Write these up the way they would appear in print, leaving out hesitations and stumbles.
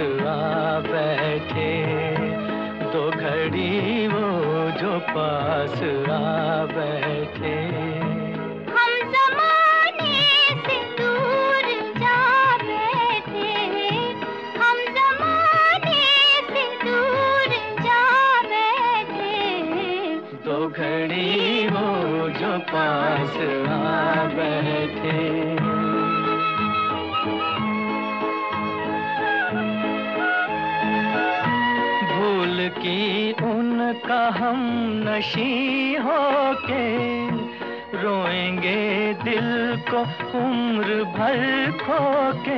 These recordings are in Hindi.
आ बैठे, दो घड़ी वो जो पास आ बैठे। हम ज़माने से दूर जा बैठे, हम ज़माने से दूर जा बैठे, दो घड़ी वो जो पास आ बैठे। भूल की उनका हम नशी होके, रोएंगे दिल को उम्र भर खोके।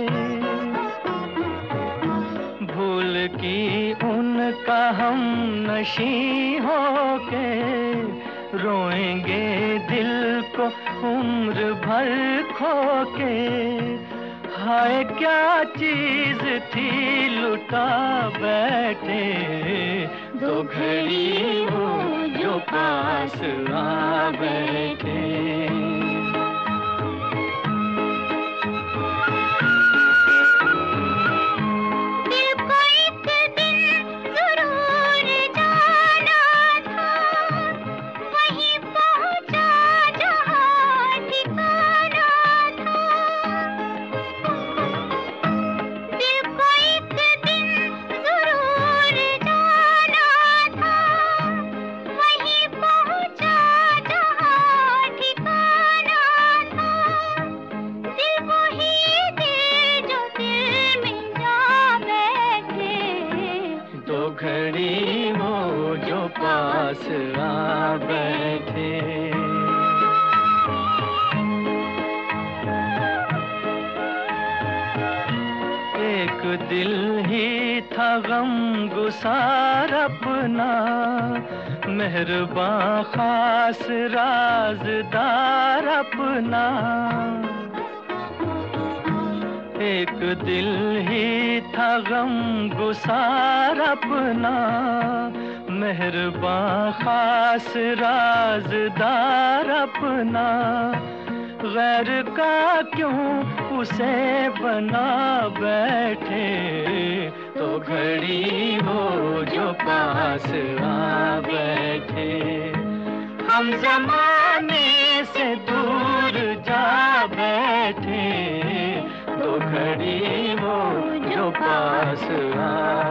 भूल की उनका हम नशी होके, रोएंगे दिल को उम्र भर खोके। हाय क्या चीज थी लुटा बैठे, दो घड़ी वो जो पास आ बैठे। घड़ी वो जो पास आ बैठे। एक दिल ही था गम गुसार अपना, मेहरबान खास राज़दार अपना। एक दिल ही था गम गुसार अपना, मेहरबान खास राज़दार अपना। गैर का क्यों उसे बना बैठे, तो घड़ी वो जो पास आ बैठे। हम ज़माने से दूर जा बैठे, तो घड़ी वो जो पास आ